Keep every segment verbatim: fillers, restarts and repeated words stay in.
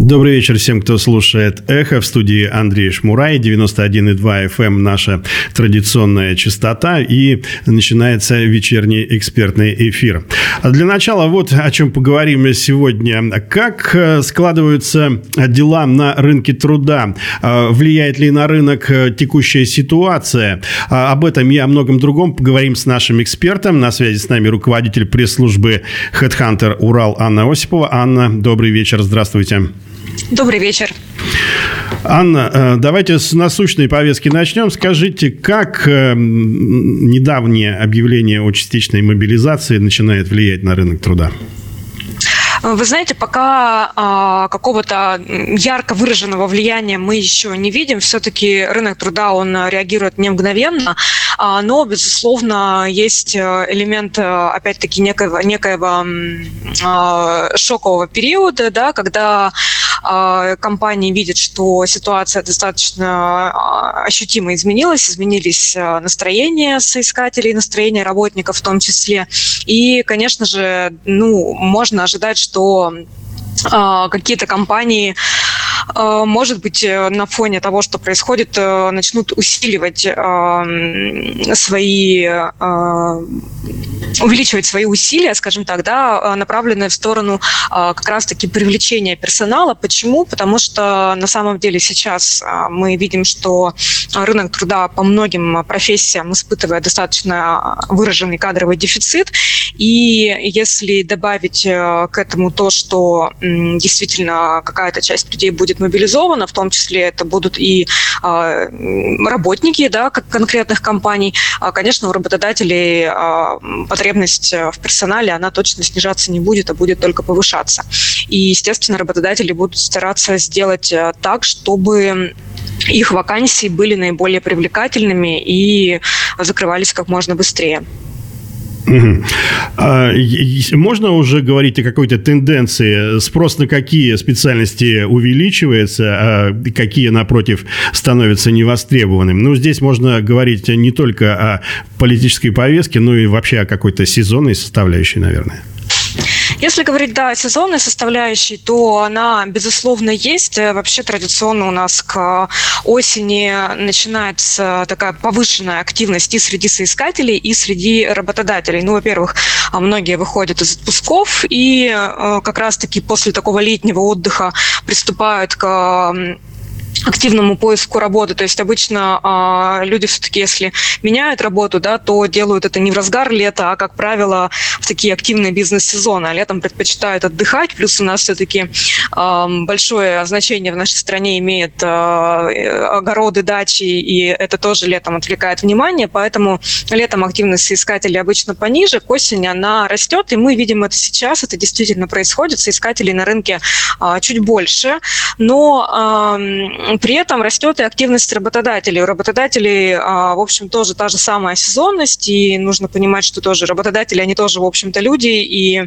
Добрый вечер всем, кто слушает «Эхо». В студии Андрей Шмурай, девяносто один и два эф эм, наша традиционная частота. И начинается вечерний экспертный эфир. Для начала вот о чем поговорим сегодня. Как складываются дела на рынке труда? Влияет ли на рынок текущая ситуация? Об этом и о многом другом поговорим с нашим экспертом. На связи с нами руководитель пресс-службы HeadHunter Урал Анна Осипова. Анна, добрый вечер, здравствуйте. Добрый вечер. Анна, давайте с насущной повестки начнем. Скажите, как недавнее объявление о частичной мобилизации начинает влиять на рынок труда? Вы знаете, пока а, какого-то ярко выраженного влияния мы еще не видим. Все-таки рынок труда, он реагирует не мгновенно, а, но, безусловно, есть элемент, опять-таки, некоего, некоего а, шокового периода, да, когда а, компании видят, что ситуация достаточно а, ощутимо изменилась, изменились настроения соискателей, настроения работников в том числе. И, конечно же, ну, можно ожидать, что что э, какие-то компании, э, может быть, на фоне того, что происходит, э, начнут усиливать э, свои, э, увеличивать свои усилия, скажем так, да, направленные в сторону э, как раз-таки привлечения персонала. Почему? Потому что на самом деле сейчас э, мы видим, что рынок труда по многим профессиям испытывает достаточно выраженный кадровый дефицит. И если добавить к этому то, что действительно какая-то часть людей будет мобилизована, в том числе это будут и работники, да, как конкретных компаний, конечно, у работодателей потребность в персонале, она точно снижаться не будет, а будет только повышаться. И, естественно, работодатели будут стараться сделать так, чтобы их вакансии были наиболее привлекательными и закрывались как можно быстрее. Угу. А, можно уже говорить о какой-то тенденции? Спрос на какие специальности увеличивается, а какие, напротив, становятся невостребованными? Ну, здесь можно говорить не только о политической повестке, но и вообще о какой-то сезонной составляющей, наверное. Если говорить, да, о сезонной составляющей, то она, безусловно, есть. Вообще традиционно у нас к осени начинается такая повышенная активность и среди соискателей, и среди работодателей. Ну, во-первых, многие выходят из отпусков и как раз-таки после такого летнего отдыха приступают к активному поиску работы. То есть обычно а, люди все-таки, если меняют работу, да, то делают это не в разгар лета, а, как правило, в такие активные бизнес-сезоны. А летом предпочитают отдыхать. Плюс у нас все-таки а, большое значение в нашей стране имеют а, огороды, дачи, и это тоже летом отвлекает внимание. Поэтому летом активность соискателей обычно пониже, к осени она растет, и мы видим это сейчас. Это действительно происходит. Соискателей на рынке а, чуть больше, но а, при этом растет и активность работодателей. У работодателей, в общем, тоже та же самая сезонность, и нужно понимать, что тоже работодатели, они тоже, в общем-то, люди, и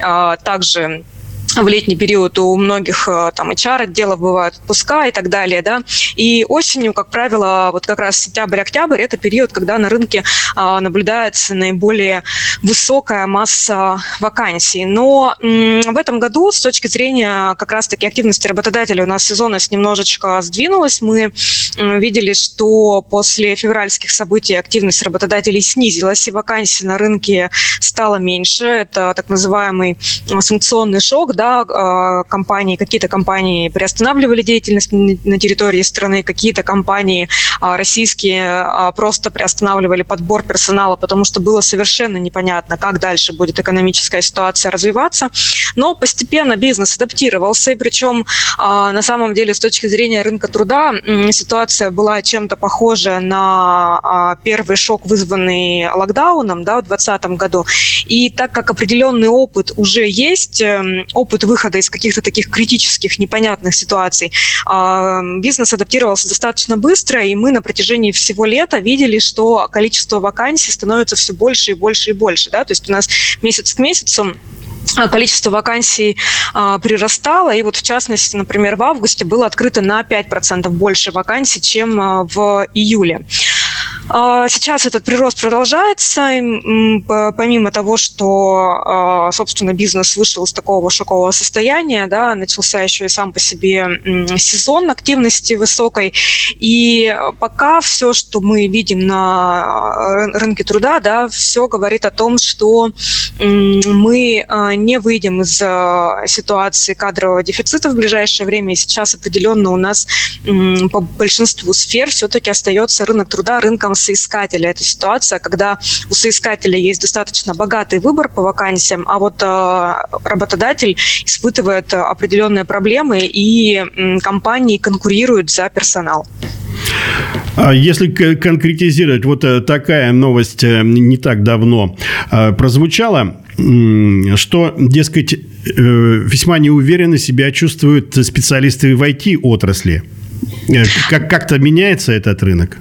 также в летний период у многих там эйч ар-отделов бывают отпуска и так далее, да, и осенью, как правило, вот как раз сентябрь-октябрь – это период, когда на рынке а, наблюдается наиболее высокая масса вакансий. Но м, в этом году с точки зрения как раз-таки активности работодателей у нас сезонность немножечко сдвинулась. Мы м, видели, что после февральских событий активность работодателей снизилась, и вакансий на рынке стало меньше. Это так называемый санкционный шок, да, компании, какие-то компании приостанавливали деятельность на территории страны, какие-то компании российские просто приостанавливали подбор персонала, потому что было совершенно непонятно, как дальше будет экономическая ситуация развиваться. Но постепенно бизнес адаптировался, и причем на самом деле с точки зрения рынка труда ситуация была чем-то похожа на первый шок, вызванный локдауном, да, в двадцатом году. И так как определенный опыт уже есть, опыт выхода из каких-то таких критических, непонятных ситуаций, бизнес адаптировался достаточно быстро, и мы на протяжении всего лета видели, что количество вакансий становится все больше и больше и больше. Да? То есть у нас месяц к месяцу количество вакансий а, прирастало, и вот в частности, например, в августе было открыто на пять процентов больше вакансий, чем а, в июле. Сейчас этот прирост продолжается, помимо того, что, собственно, бизнес вышел из такого шокового состояния, да, начался еще и сам по себе сезон активности высокой, и пока все, что мы видим на рынке труда, да, все говорит о том, что мы не выйдем из ситуации кадрового дефицита в ближайшее время, и сейчас определенно у нас по большинству сфер все-таки остается рынок труда рынком соискателя. Это ситуация, когда у соискателя есть достаточно богатый выбор по вакансиям, а вот э, работодатель испытывает определенные проблемы, и э, компании конкурируют за персонал. Если конкретизировать, вот такая новость не так давно прозвучала, что, дескать, весьма неуверенно себя чувствуют специалисты в ай ти-отрасли. Как- как-то меняется этот рынок?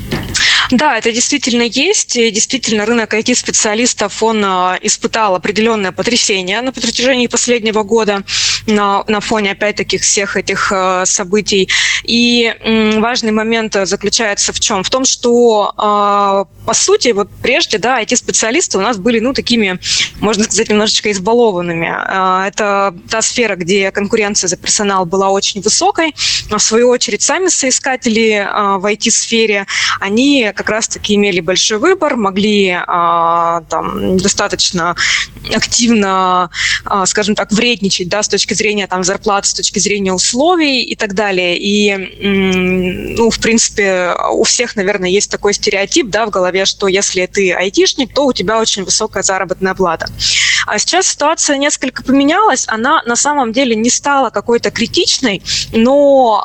Да, это действительно есть. И действительно, рынок ай ти-специалистов, он а, испытал определенное потрясение на протяжении последнего года на, на фоне, опять-таки, всех этих а, событий. И м, важный момент заключается в чем? В том, что, а, по сути, вот прежде, да, ай ти-специалисты у нас были, ну, такими, можно сказать, немножечко избалованными. А, это та сфера, где конкуренция за персонал была очень высокой. А в свою очередь, сами соискатели а, в ай ти-сфере, они как раз-таки имели большой выбор, могли а, там, достаточно активно, а, скажем так, вредничать, да, с точки зрения там, зарплат, с точки зрения условий и так далее. И, м, ну, в принципе, у всех, наверное, есть такой стереотип, да, в голове, что если ты айтишник, то у тебя очень высокая заработная плата. А сейчас ситуация несколько поменялась, она на самом деле не стала какой-то критичной, но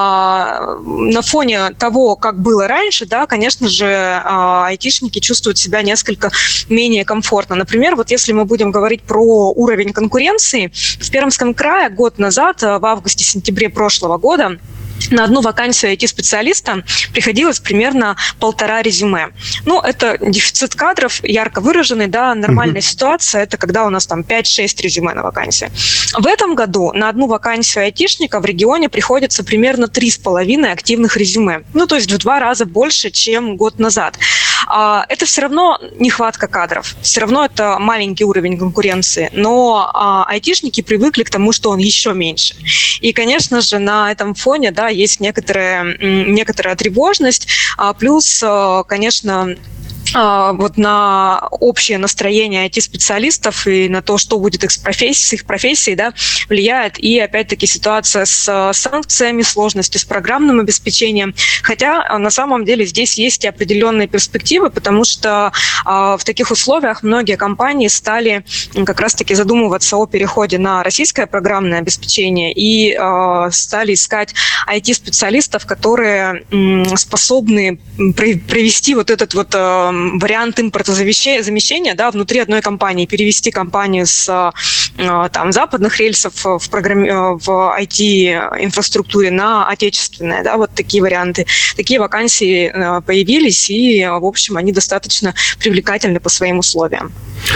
а, на фоне того, как было раньше, да, конечно же, а, айтишники чувствуют себя несколько менее комфортно. Например, вот если мы будем говорить про уровень конкуренции, в Пермском крае год назад, в августе-сентябре прошлого года, на одну вакансию ай ти-специалиста приходилось примерно полтора резюме. Ну, это дефицит кадров, ярко выраженный, да, нормальная uh-huh. ситуация, это когда у нас там пять-шесть резюме на вакансии. В этом году на одну вакансию айтишника в регионе приходится примерно три с половиной активных резюме. Ну, то есть в два раза больше, чем год назад. Это все равно нехватка кадров, все равно это маленький уровень конкуренции, но айтишники привыкли к тому, что он еще меньше. И, конечно же, на этом фоне, да, есть некоторая, некоторая тревожность, плюс, конечно, вот на общее настроение ай ти-специалистов и на то, что будет их с профессией, с их профессией, да, влияет и, опять-таки, ситуация с санкциями, сложности с программным обеспечением. Хотя, на самом деле, здесь есть и определенные перспективы, потому что в таких условиях многие компании стали как раз-таки задумываться о переходе на российское программное обеспечение и стали искать ай ти-специалистов, которые способны провести вот этот вот вариант импортозамещения, да, внутри одной компании, перевести компанию с там, западных рельсов в, программе, в ай ти-инфраструктуре на отечественные, да, вот такие варианты. Такие вакансии появились, и, в общем, они достаточно привлекательны по своим условиям.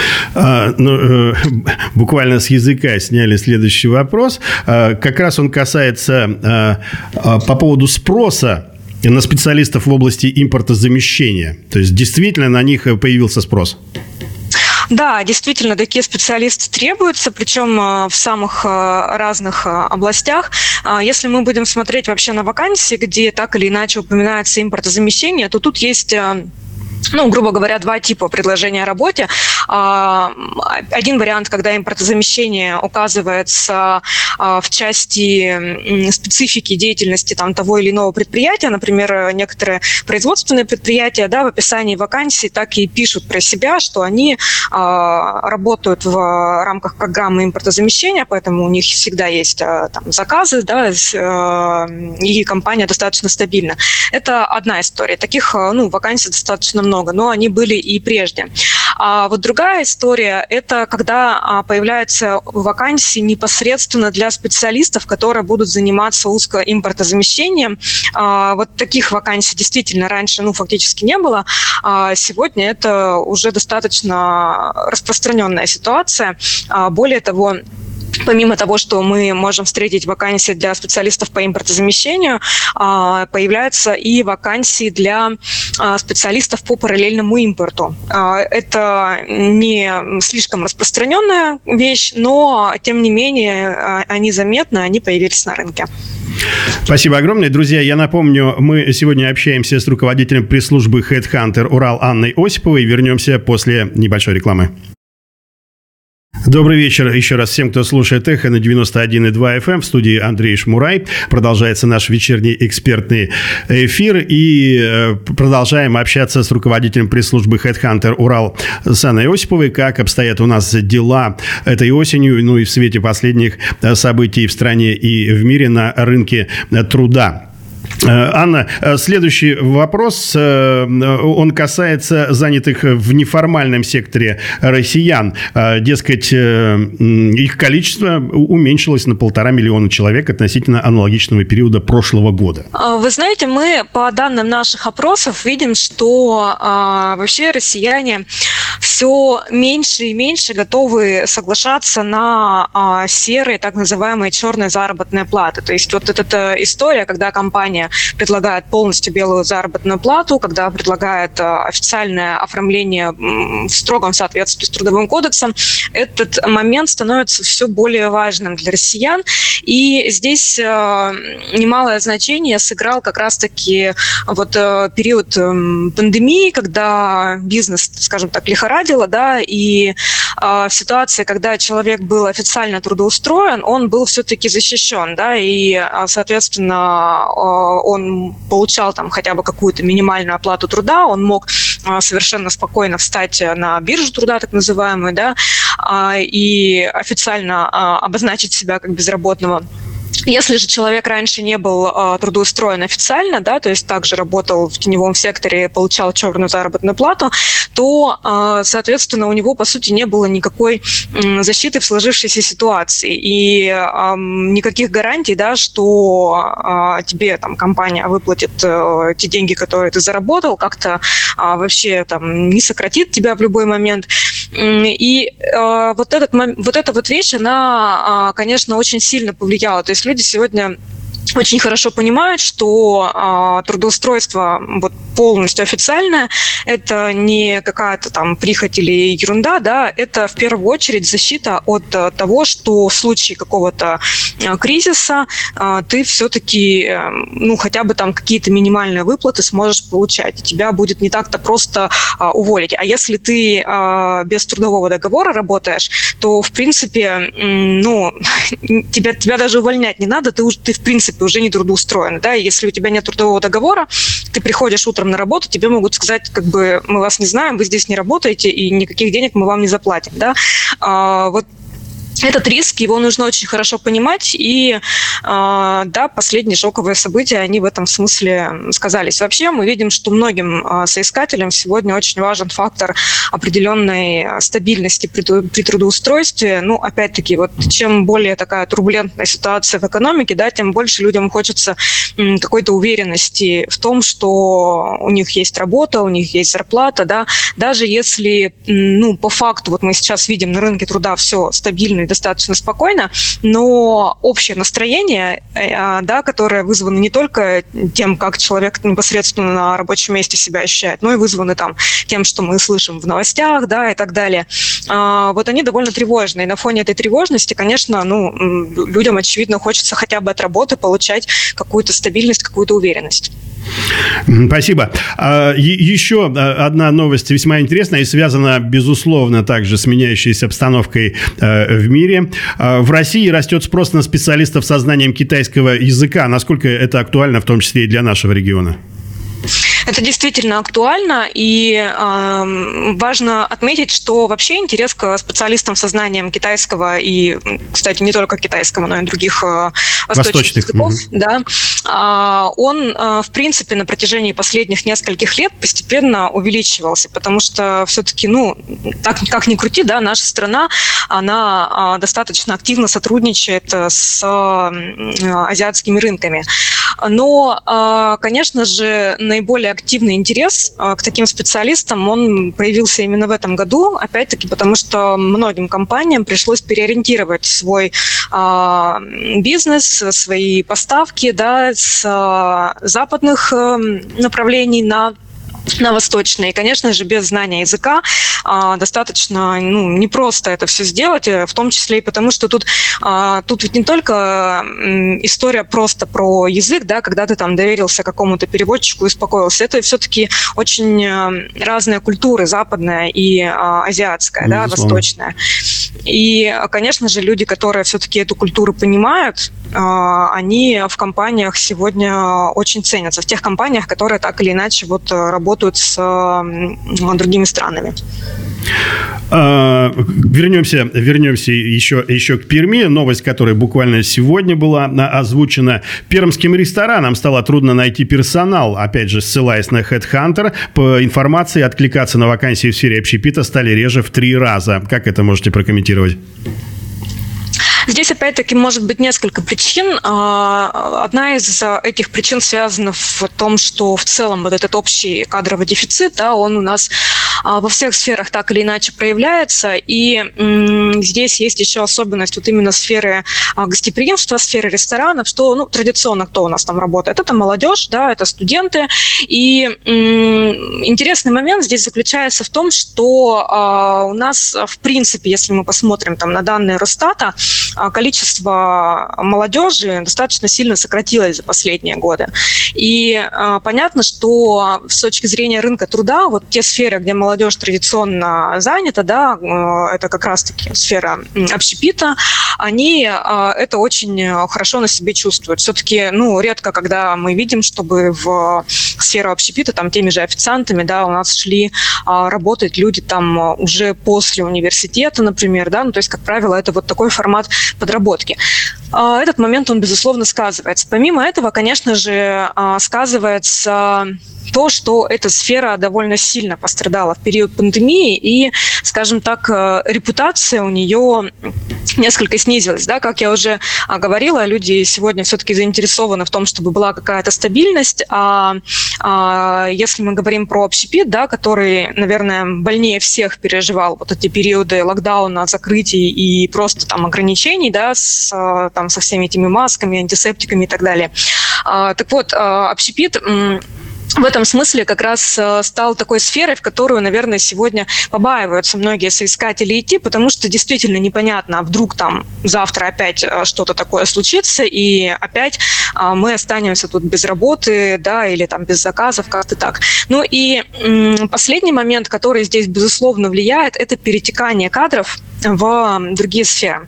А, ну, буквально с языка сняли следующий вопрос. А, как раз он касается а, по поводу спроса на специалистов в области импортозамещения. То есть, действительно, на них появился спрос? Да, действительно, такие специалисты требуются, причем в самых разных областях. Если мы будем смотреть вообще на вакансии, где так или иначе упоминается импортозамещение, то тут есть... Ну, грубо говоря, два типа предложения о работе. Один вариант, когда импортозамещение указывается в части специфики деятельности там, того или иного предприятия. Например, некоторые производственные предприятия, да, в описании вакансий так и пишут про себя, что они работают в рамках программы импортозамещения, поэтому у них всегда есть там, заказы, да, и компания достаточно стабильна. Это одна история. Таких, ну, вакансий достаточно много. много, но они были и прежде. А вот другая история – это когда появляются вакансии непосредственно для специалистов, которые будут заниматься узкоимпортозамещением. А вот таких вакансий действительно раньше, ну, фактически не было. А сегодня это уже достаточно распространенная ситуация. А более того, Помимо того, что мы можем встретить вакансии для специалистов по импортозамещению, появляются и вакансии для специалистов по параллельному импорту. Это не слишком распространенная вещь, но, тем не менее, они заметны, они появились на рынке. Спасибо огромное. Друзья, я напомню, мы сегодня общаемся с руководителем пресс-службы HeadHunter Урал Анной Осиповой. Вернемся после небольшой рекламы. Добрый вечер еще раз всем, кто слушает «Эхо» на девяносто один и два эф эм. В студии Андрей Шмурай. Продолжается наш вечерний экспертный эфир. И продолжаем общаться с руководителем пресс-службы HeadHunter Урал с Анной Осиповой. Как обстоят у нас дела этой осенью, ну и в свете последних событий в стране и в мире на рынке труда. Анна, следующий вопрос, он касается занятых в неформальном секторе россиян. Дескать, их количество уменьшилось на полтора миллиона человек относительно аналогичного периода прошлого года. Вы знаете, мы по данным наших опросов видим, что а, вообще россияне все меньше и меньше готовы соглашаться на а, серые, так называемые черные заработные платы. То есть вот эта история, когда компания предлагает полностью белую заработную плату, когда предлагает официальное оформление в строгом соответствии с Трудовым кодексом, этот момент становится все более важным для россиян. И здесь немалое значение сыграл как раз-таки вот период пандемии, когда бизнес, скажем так, лихорадило, да, и в ситуации, когда человек был официально трудоустроен, он был все-таки защищен, да, и, соответственно, он получал там хотя бы какую-то минимальную оплату труда, он мог совершенно спокойно встать на биржу труда, так называемую, да, и официально обозначить себя как безработного. Если же человек раньше не был э, трудоустроен официально, да, то есть также работал в теневом секторе, получал черную заработную плату, то, э, соответственно, у него, по сути, не было никакой э, защиты в сложившейся ситуации и э, никаких гарантий, да, что э, тебе там компания выплатит э, те деньги, которые ты заработал, как-то э, вообще там не сократит тебя в любой момент. И э, вот, этот, вот эта вот вещь, она, э, конечно, очень сильно повлияла. То есть люди сегодня очень хорошо понимают, что а, трудоустройство вот, полностью официальное, это не какая-то там прихоть или ерунда, да, это в первую очередь защита от а, того, что в случае какого-то а, кризиса а, ты все-таки, а, ну, хотя бы там какие-то минимальные выплаты сможешь получать, и тебя будет не так-то просто а, уволить. А если ты а, без трудового договора работаешь, то, в принципе, м, ну, тебя, тебя даже увольнять не надо, ты, ты в принципе, уже не трудоустроен, да, и если у тебя нет трудового договора, ты приходишь утром на работу, тебе могут сказать, как бы, мы вас не знаем, вы здесь не работаете, и никаких денег мы вам не заплатим, да, а, вот. Этот риск, его нужно очень хорошо понимать, и э, да, последние шоковые события, они в этом смысле сказались. Вообще мы видим, что многим э, соискателям сегодня очень важен фактор определенной стабильности при, при трудоустройстве. Ну, опять-таки, вот чем более такая турбулентная ситуация в экономике, да, тем больше людям хочется м, какой-то уверенности в том, что у них есть работа, у них есть зарплата, да, даже если, ну, по факту, вот мы сейчас видим на рынке труда все стабильно и достаточно спокойно, но общее настроение, да, которое вызвано не только тем, как человек непосредственно на рабочем месте себя ощущает, но и вызвано там тем, что мы слышим в новостях, да, и так далее. Вот они довольно тревожные. И на фоне этой тревожности, конечно, ну, людям, очевидно, хочется хотя бы от работы получать какую-то стабильность, какую-то уверенность. Спасибо. Еще одна новость весьма интересная и связана, безусловно, также с меняющейся обстановкой в мире. В России растет спрос на специалистов со знанием китайского языка. Насколько это актуально, в том числе и для нашего региона? Это действительно актуально, и э, важно отметить, что вообще интерес к специалистам со знанием китайского и, кстати, не только китайского, но и других э, восточных языков, угу. да, э, он, э, в принципе, на протяжении последних нескольких лет постепенно увеличивался, потому что все-таки, ну, так как ни крути, да, наша страна, она э, достаточно активно сотрудничает с э, азиатскими рынками. Но, конечно же, наиболее активный интерес к таким специалистам, он появился именно в этом году, опять-таки, потому что многим компаниям пришлось переориентировать свой бизнес, свои поставки, да, с западных направлений на на восточные. И, конечно же, без знания языка а, достаточно ну, непросто это все сделать, в том числе и потому, что тут, а, тут ведь не только история просто про язык, да, когда ты там доверился какому-то переводчику и успокоился. Это все-таки очень разные культуры, западная и а, азиатская, да, восточная. И, конечно же, люди, которые все-таки эту культуру понимают, а, они в компаниях сегодня очень ценятся, в тех компаниях, которые так или иначе вот работают с э, другими странами. Вернемся, вернемся еще, еще к Перми. Новость, которая буквально сегодня была озвучена. Пермским ресторанам стало трудно найти персонал. Опять же, ссылаясь на HeadHunter, по информации, откликаться на вакансии в сфере общепита стали реже в три раза. Как это можете прокомментировать? Здесь, опять-таки, может быть несколько причин. Одна из этих причин связана в том, что в целом вот этот общий кадровый дефицит, да, он у нас во всех сферах так или иначе проявляется. И здесь есть еще особенность вот именно сферы гостеприимства, сферы ресторанов, что ну, традиционно кто у нас там работает? Это молодежь, да, это студенты. И интересный момент здесь заключается в том, что у нас, в принципе, если мы посмотрим там, на данные Росстата, количество молодежи достаточно сильно сократилось за последние годы. И э, понятно, что с точки зрения рынка труда, вот те сферы, где молодежь традиционно занята, да, э, это как раз-таки сфера общепита, они э, это очень хорошо на себе чувствуют. Все-таки, ну, редко, когда мы видим, чтобы в сферу общепита, там, теми же официантами, да, у нас шли э, работать люди там уже после университета, например, да, ну, то есть, как правило, это вот такой формат подработки. Этот момент, он, безусловно, сказывается. Помимо этого, конечно же, сказывается то, что эта сфера довольно сильно пострадала в период пандемии, и, скажем так, репутация у нее несколько снизилась. Да? Как я уже говорила, люди сегодня все-таки заинтересованы в том, чтобы была какая-то стабильность. А, а если мы говорим про общепит, да, который, наверное, больнее всех переживал вот эти периоды локдауна, закрытий и просто там ограничений, да, с, там, со всеми этими масками, антисептиками и так далее. А, так вот, общепит в этом смысле как раз стал такой сферой, в которую, наверное, сегодня побаиваются многие соискатели идти, потому что действительно непонятно, а вдруг там завтра опять что-то такое случится, и опять мы останемся тут без работы, да, или там без заказов, как-то так. Ну и последний момент, который здесь, безусловно, влияет, это перетекание кадров в другие сферы.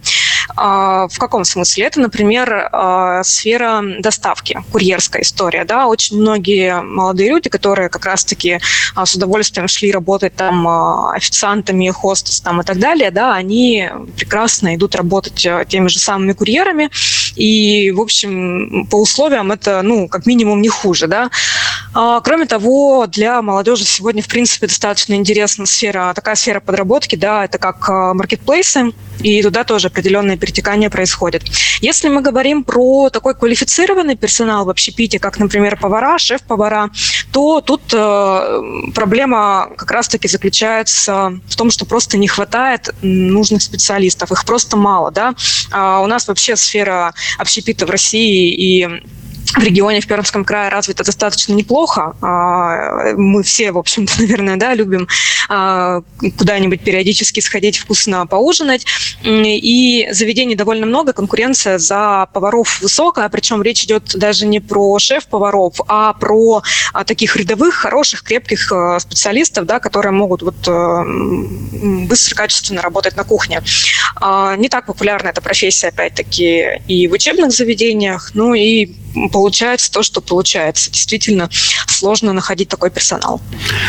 В каком смысле? Это, например, сфера доставки, курьерская история. Да? Очень многие молодые люди, которые как раз-таки с удовольствием шли работать там официантами, хостес там, и так далее, да, они прекрасно идут работать теми же самыми курьерами. И, в общем, по условиям это, ну, как минимум, не хуже. Да? Кроме того, для молодежи сегодня, в принципе, достаточно интересна сфера, такая сфера подработки, да, это как маркетплейсы, и туда тоже определенное перетекание происходит. Если мы говорим про такой квалифицированный персонал в общепите, как, например, повара, шеф-повара, то тут э, проблема как раз-таки заключается в том, что просто не хватает нужных специалистов, их просто мало, да. А у нас вообще сфера общепита в России и в регионе, в Пермском крае развито достаточно неплохо. Мы все, в общем-то, наверное, да, любим куда-нибудь периодически сходить вкусно поужинать. И заведений довольно много, конкуренция за поваров высокая, причем речь идет даже не про шеф-поваров, а про таких рядовых, хороших, крепких специалистов, да, которые могут вот быстро, качественно работать на кухне. Не так популярна эта профессия, опять-таки, и в учебных заведениях, ну и получается то, что получается. Действительно сложно находить такой персонал.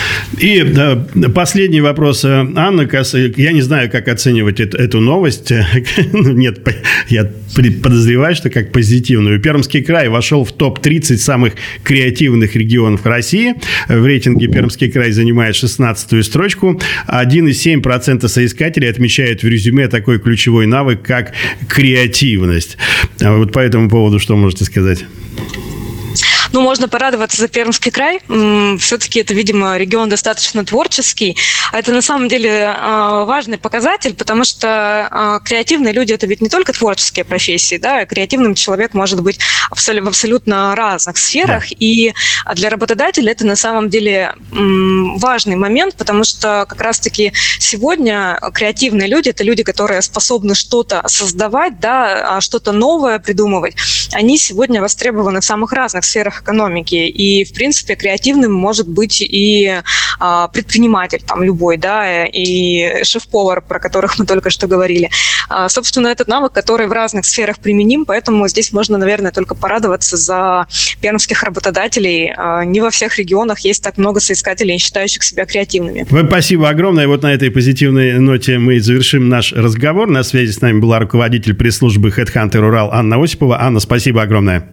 И да, последний вопрос, Анна. Я не знаю, как оценивать эту, эту новость. Нет, я подозреваю, что как позитивную. Пермский край вошел в топ тридцать самых креативных регионов России. В рейтинге Пермский край занимает шестнадцатую строчку. один и семь десятых процента соискателей отмечают в резюме такой ключевой навык, как креативность. Вот по этому поводу что можете сказать? Ну, можно порадоваться за Пермский край. Все-таки это, видимо, регион достаточно творческий. Это на самом деле важный показатель, потому что креативные люди – это ведь не только творческие профессии, да, креативным человек может быть в абсолютно разных сферах, да. И для работодателя это на самом деле важный момент, потому что как раз-таки сегодня креативные люди – это люди, которые способны что-то создавать, да, что-то новое придумывать. Они сегодня востребованы в самых разных сферах экономики, и, в принципе, креативным может быть и а, предприниматель там любой, да, и шеф-повар, про которых мы только что говорили. А, собственно, этот навык, который в разных сферах применим, поэтому здесь можно, наверное, только порадоваться за пермских работодателей. А, не во всех регионах есть так много соискателей, считающих себя креативными. Спасибо огромное. Вот на этой позитивной ноте мы завершим наш разговор. На связи с нами была руководитель пресс-службы HeadHunter Урал Анна Осипова. Анна, спасибо огромное.